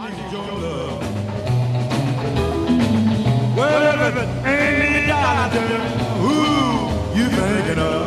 need your love. Well, if it ain't me, darling, who you thinking of?